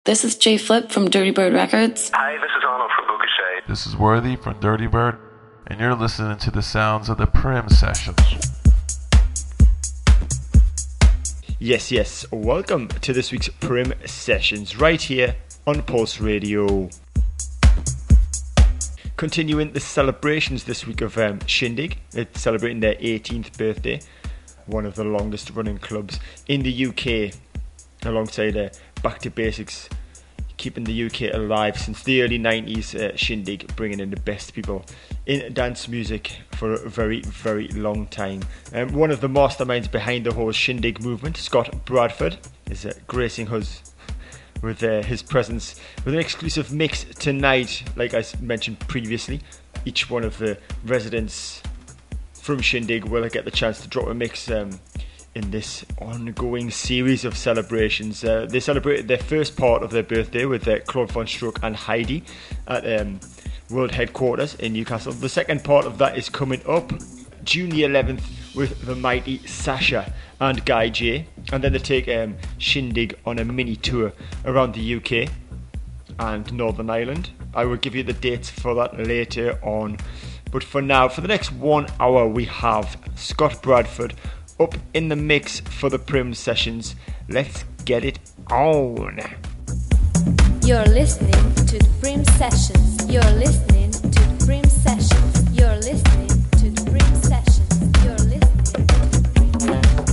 This is Jay Flip from Dirty Bird Records. Hi, this is Arnold from Booker Shade. This is Worthy from Dirty Bird, and you're listening to the sounds of the Prim Sessions. Yes. Welcome to this week's Prim Sessions, right here on Pulse Radio. Continuing the celebrations this week of Shindig. It's celebrating their 18th birthday. One of the longest running clubs in the UK, alongside Back to Basics, keeping the UK alive since the early 90s. Shindig bringing in the best people in dance music for a very, very long time. One of the masterminds behind the whole Shindig movement, Scott Bradford, is gracing us with his presence with an exclusive mix tonight. Like I mentioned previously, each one of the residents from Shindig will get the chance to drop a mix in this ongoing series of celebrations. They celebrated their first part of their birthday with Claude Von Stroke and Heidi at World Headquarters in Newcastle. The second part of that is coming up June the 11th with the mighty Sasha and Guy J. And then they take Shindig on a mini tour around the UK and Northern Ireland. I will give you the dates for that later on. But for now, for the next 1 hour, we have Scott Bradford up in the mix for the Prim Sessions. Let's get it on. You're listening to the Prim Sessions. You're listening to the Prim Sessions. You're listening to the Prim Sessions. You're listening to the Prim Sessions.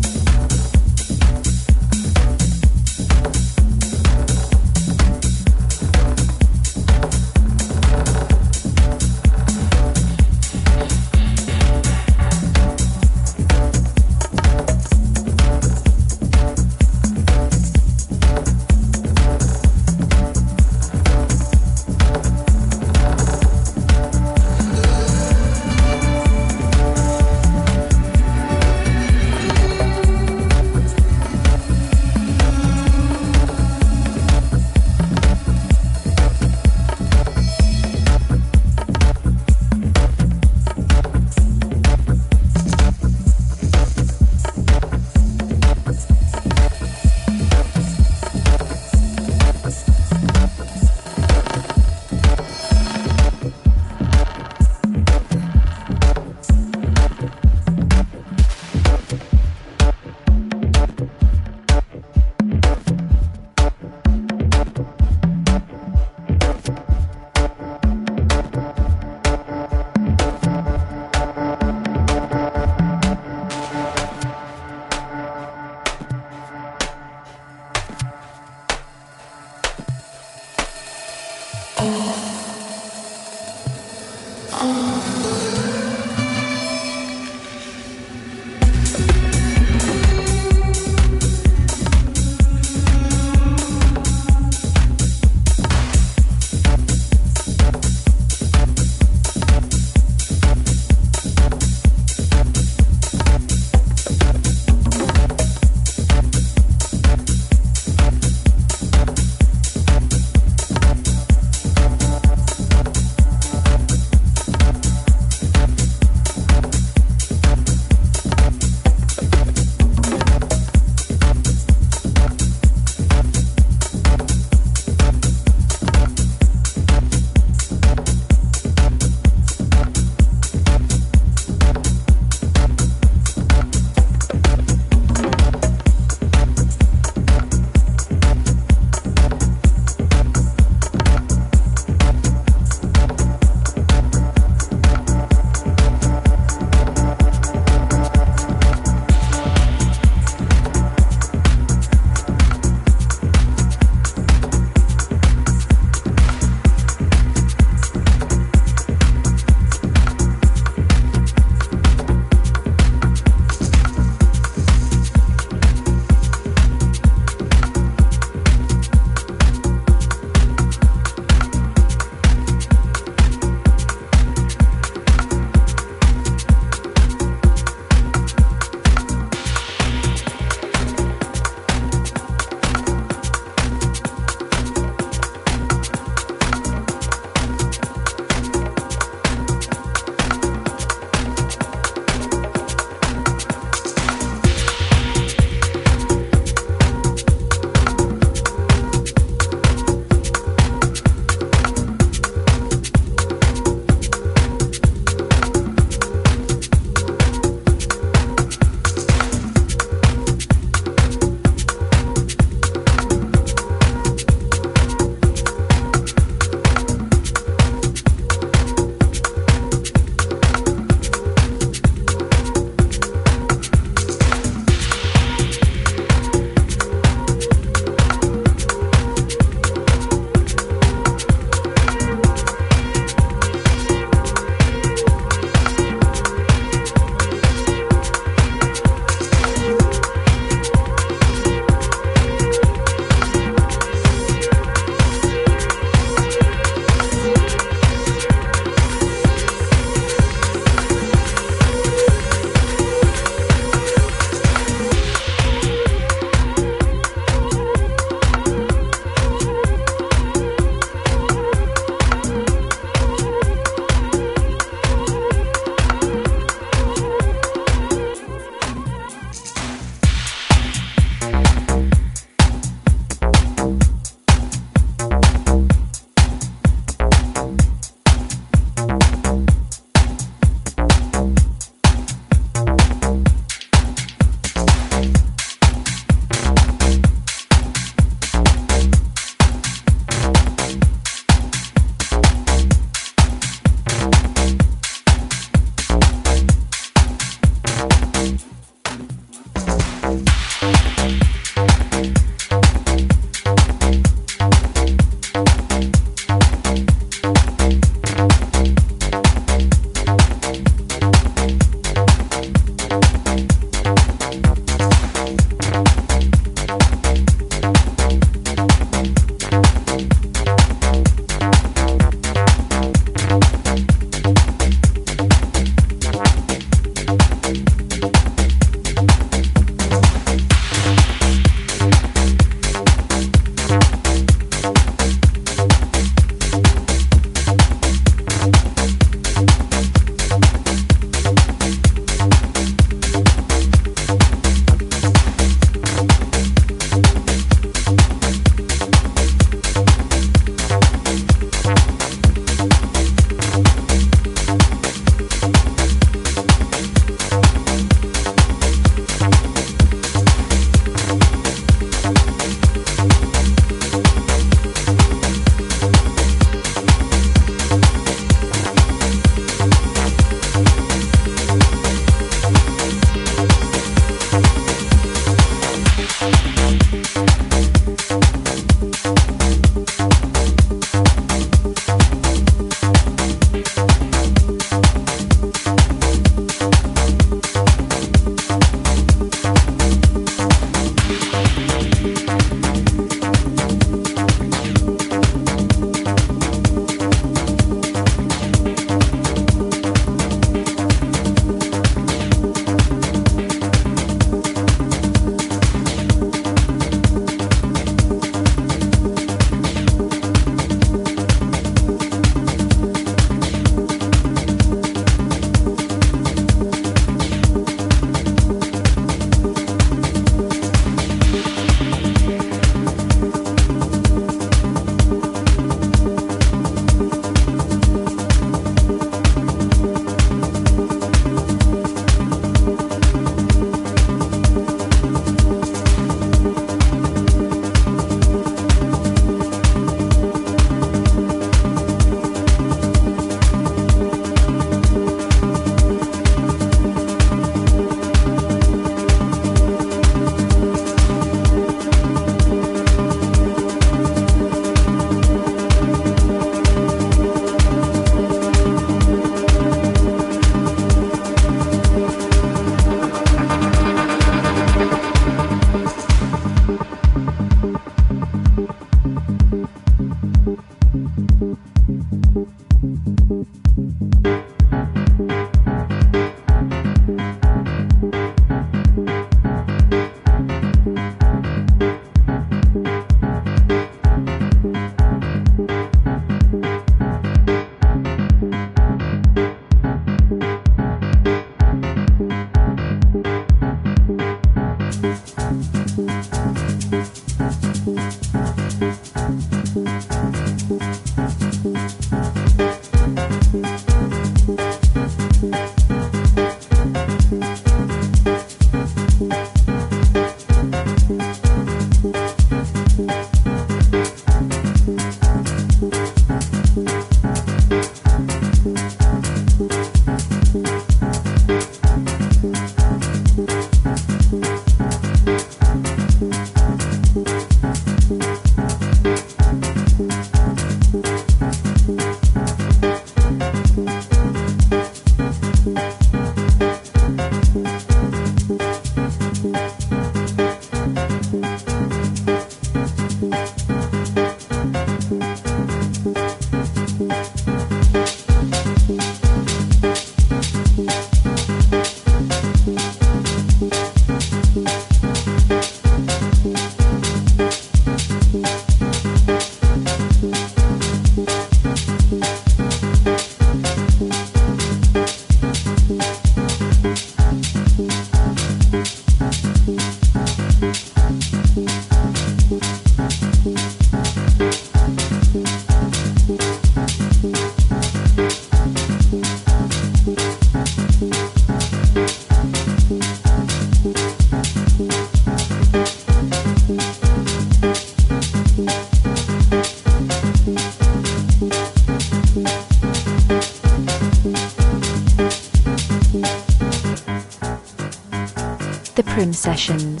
The Prim Sessions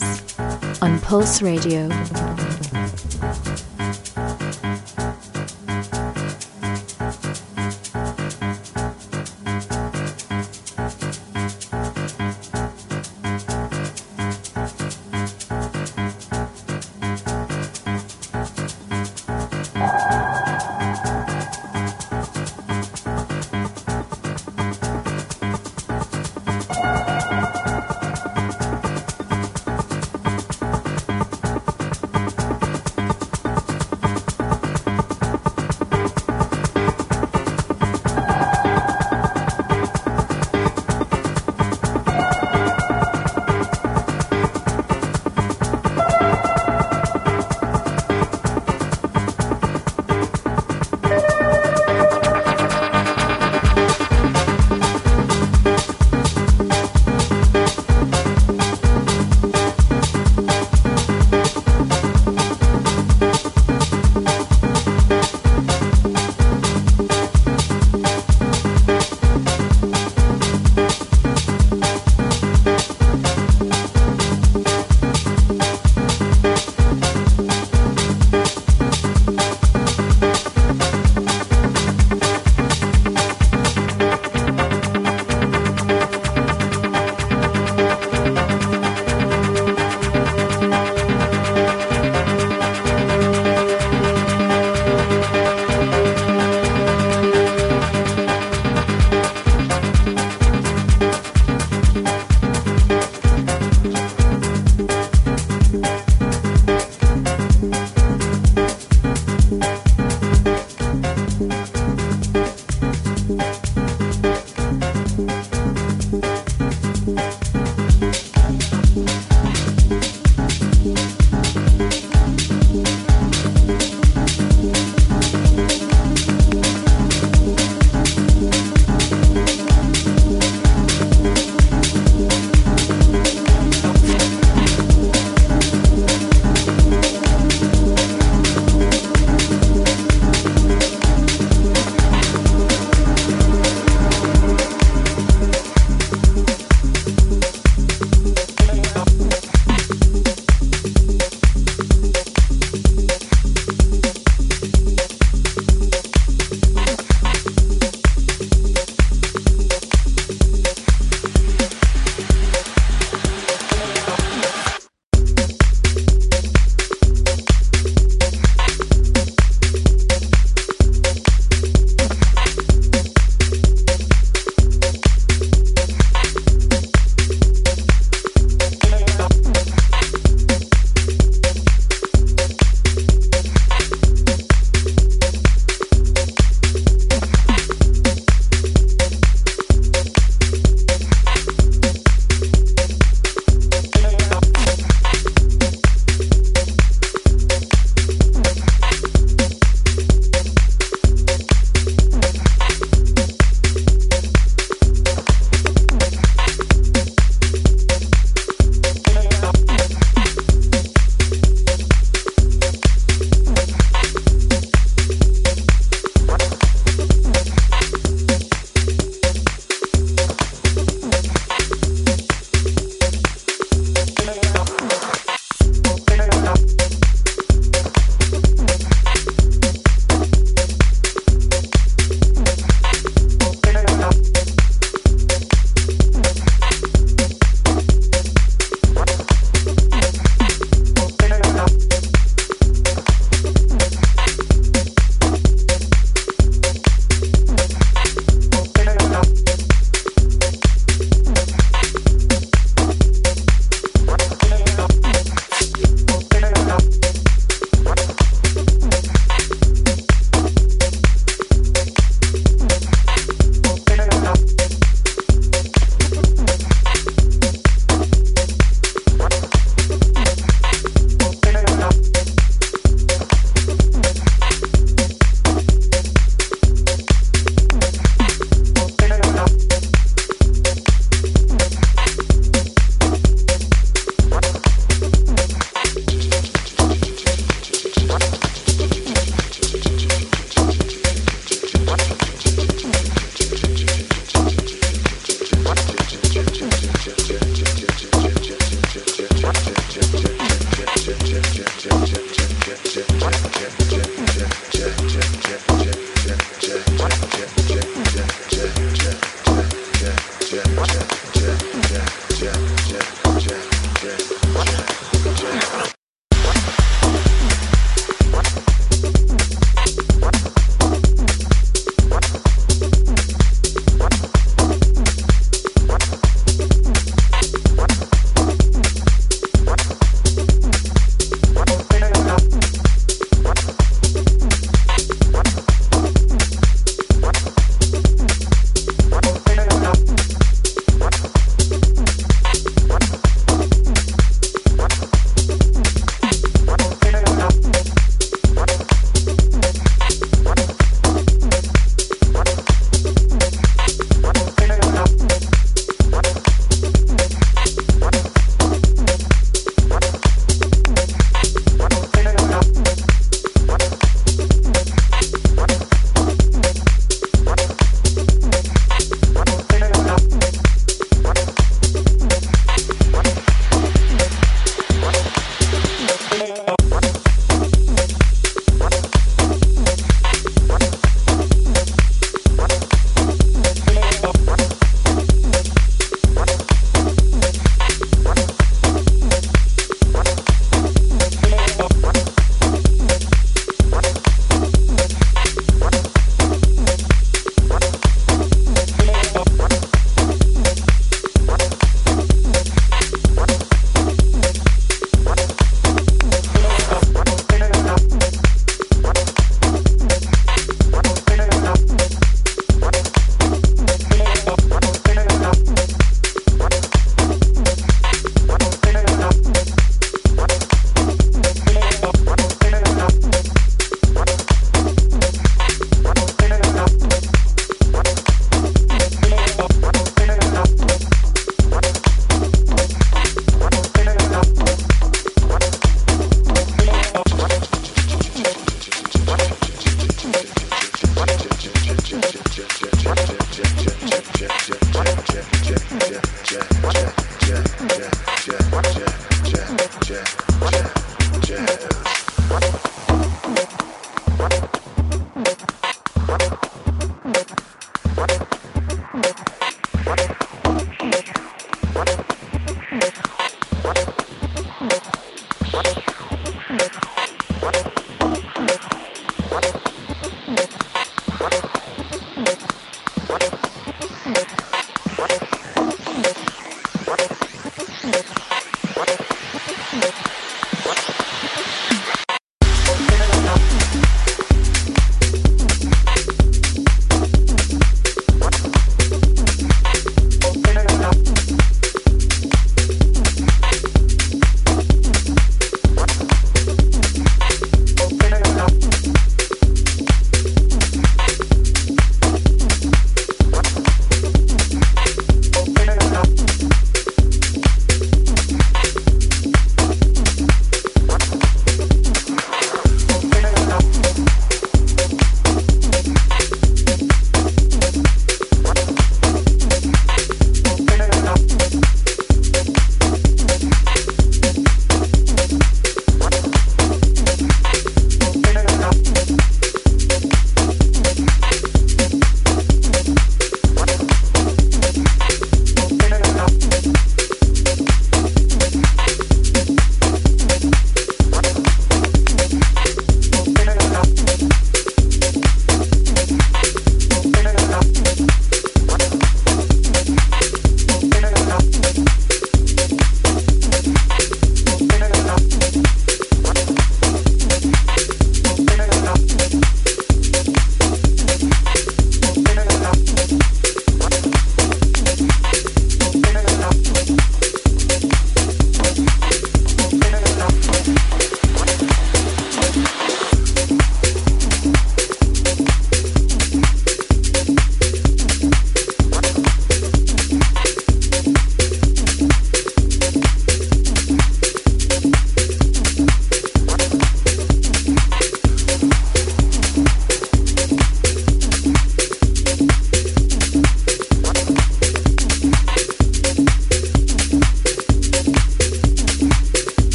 on Pulse Radio.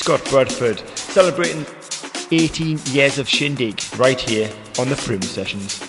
Scott Bradford, celebrating 18 years of Shindig right here on the Prim Sessions.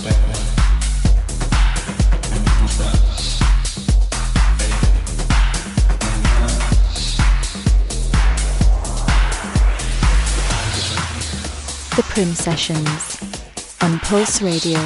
The Prim Sessions on Pulse Radio.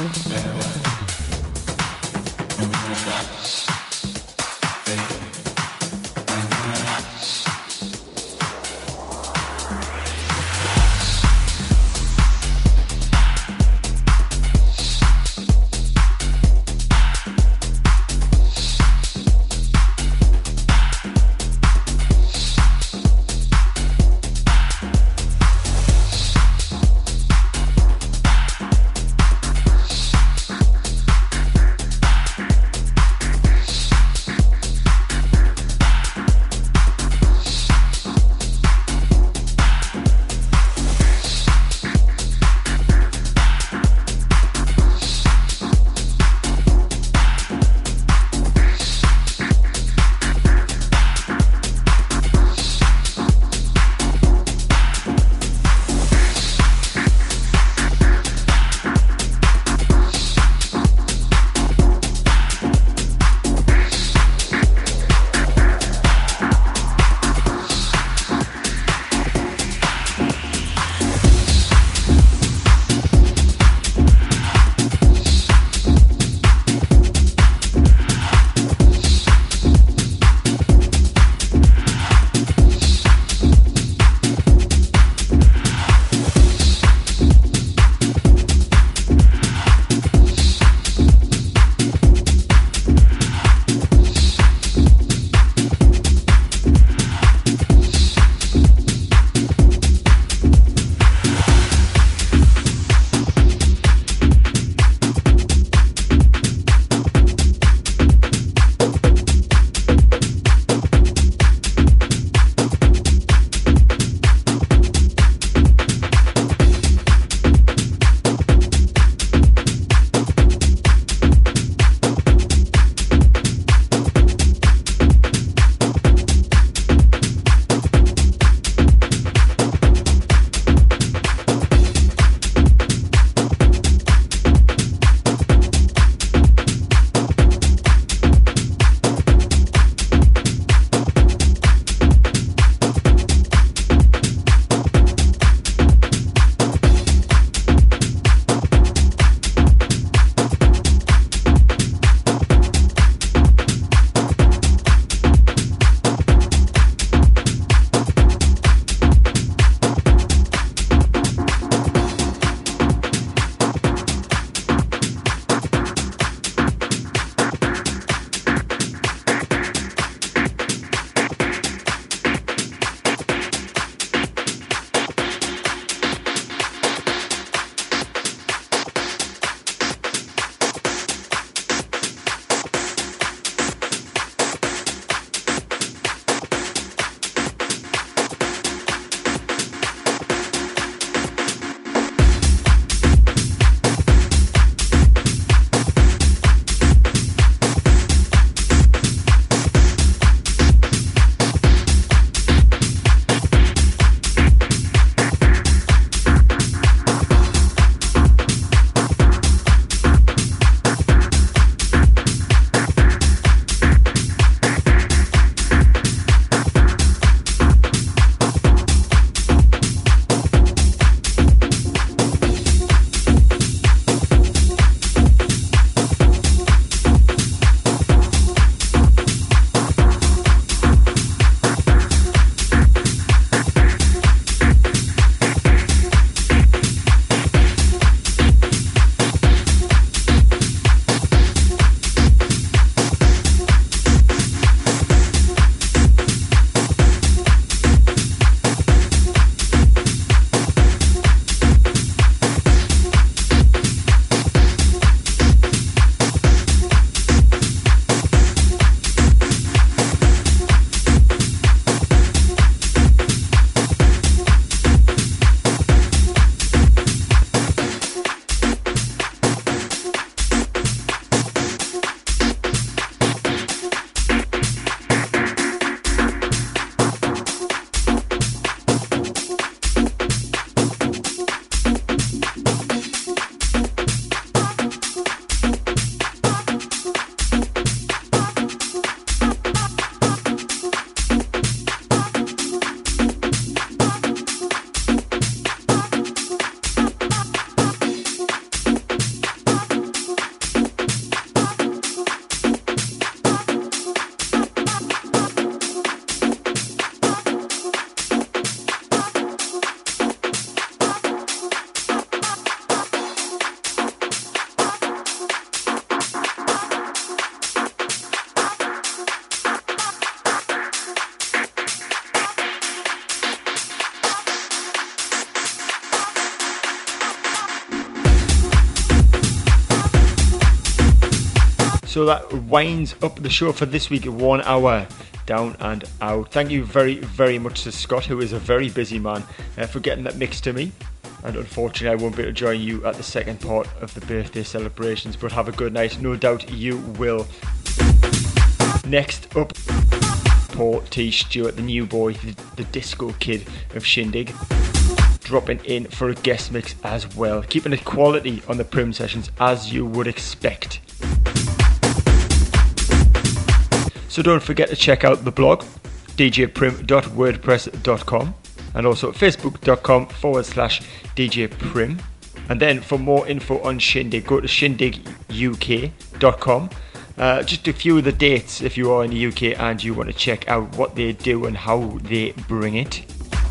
So that winds up the show for this week, 1 hour down and out. Thank you very, very much to Scott, who is a very busy man, for getting that mix to me. And unfortunately I won't be able to join you at the second part of the birthday celebrations, but have a good night, no doubt you will. Next up, Paul T. Stewart, the new boy, the disco kid of Shindig, dropping in for a guest mix as well, keeping it quality on the Prim Sessions as you would expect. So don't forget to check out the blog, djprim.wordpress.com, and also facebook.com/djprim. And then for more info on Shindig, go to shindiguk.com. Just a few of the dates if you are in the UK and you want to check out what they do and how they bring it.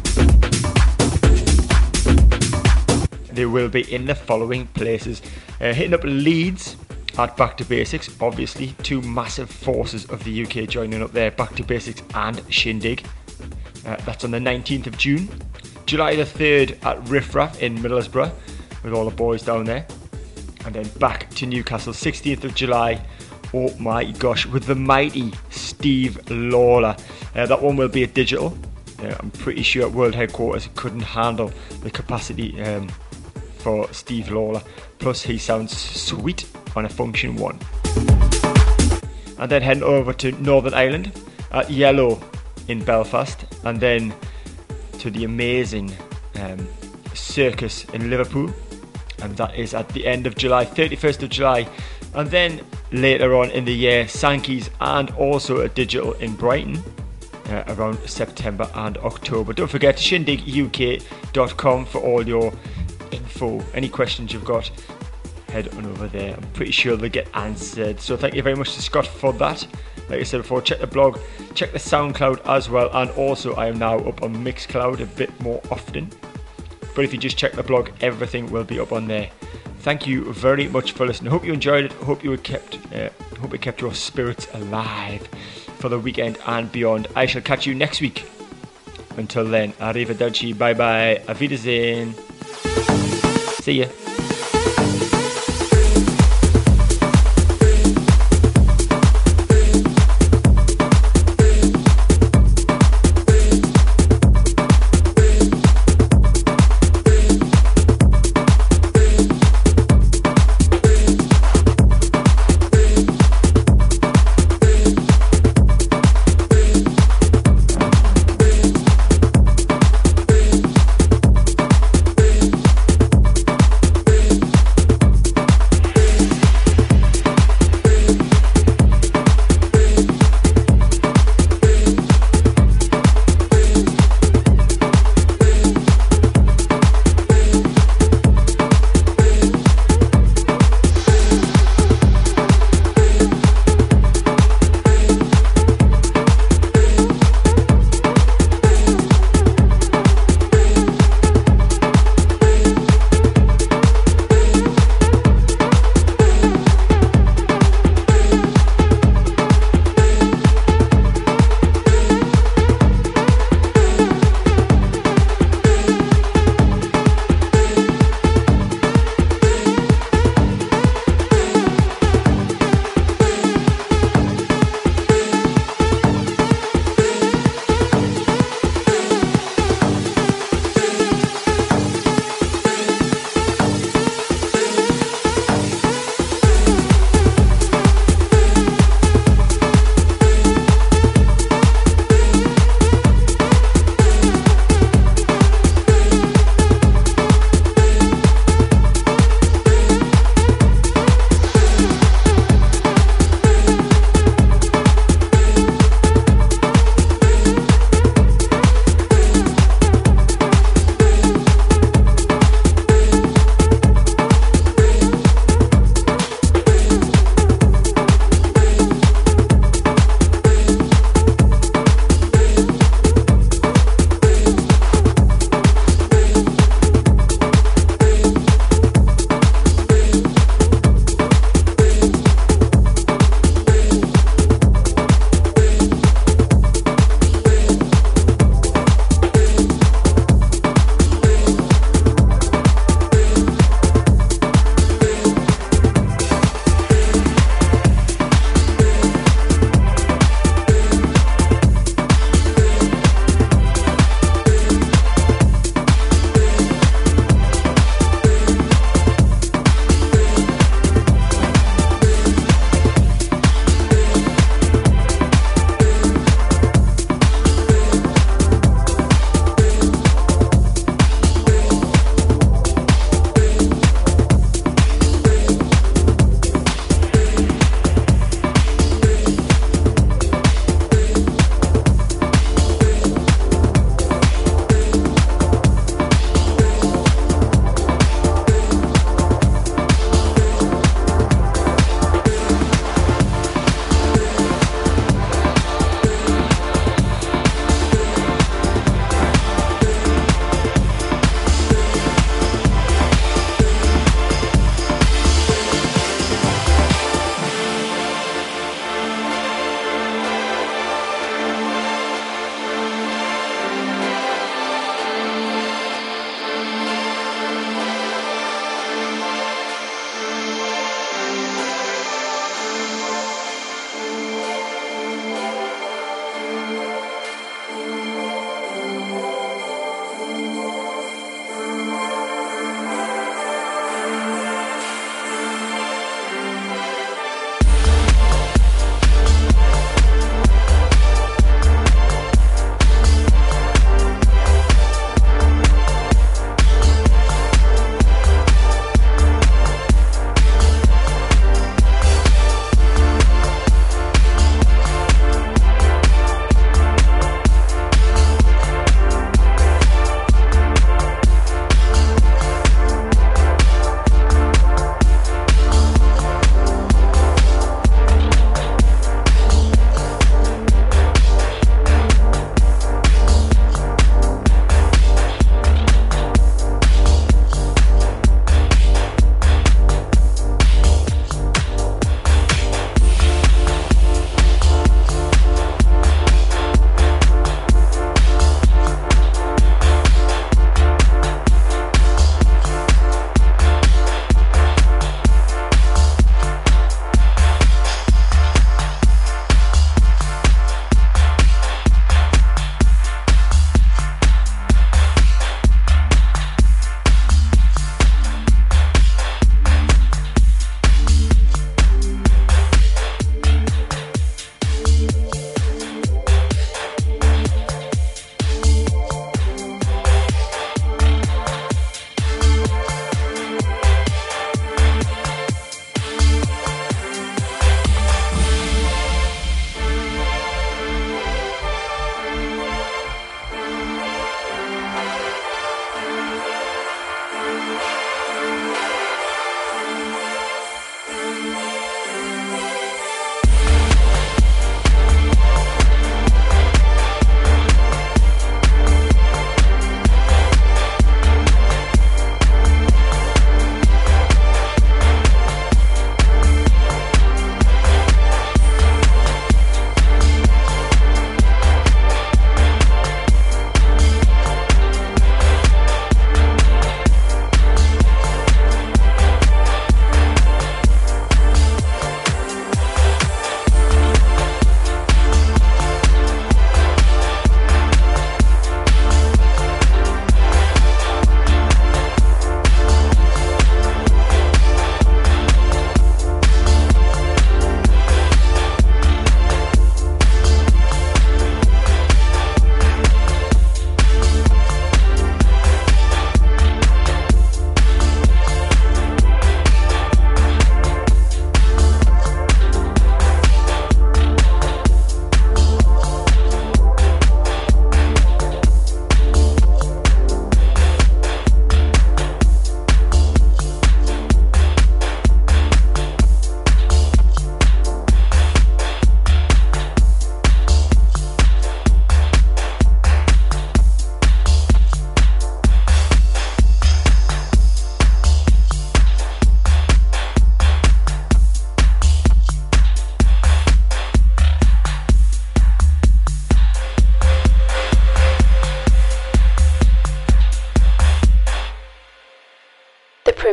They will be in the following places. Hitting up Leeds at Back to Basics, obviously two massive forces of the UK joining up there, Back to Basics and Shindig. That's on the 19th of June. July the 3rd at Riff Raff in Middlesbrough with all the boys down there. And then back to Newcastle, 16th of July, oh my gosh, with the mighty Steve Lawler. That one will be at Digital. I'm pretty sure World Headquarters couldn't handle the capacity for Steve Lawler. Plus he sounds sweet on a Function 1. And then heading over to Northern Ireland at Yellow in Belfast, and then to the amazing Circus in Liverpool, and that is at the end of July, 31st of July. And then later on in the year, Sankey's and also a Digital in Brighton around September and October. Don't forget shindiguk.com for all your info. Any questions you've got, head on over there. I'm pretty sure they'll get answered. So thank you very much to Scott for that. Like I said before, check the blog, check the SoundCloud as well, and also I am now up on Mixcloud a bit more often. But if you just check the blog, everything will be up on there. Thank you very much for listening. Hope you enjoyed it. Hope it kept your spirits alive for the weekend and beyond. I shall catch you next week. Until then, arrivederci, bye bye, auf Wiedersehen. See ya.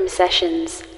Prim Sessions.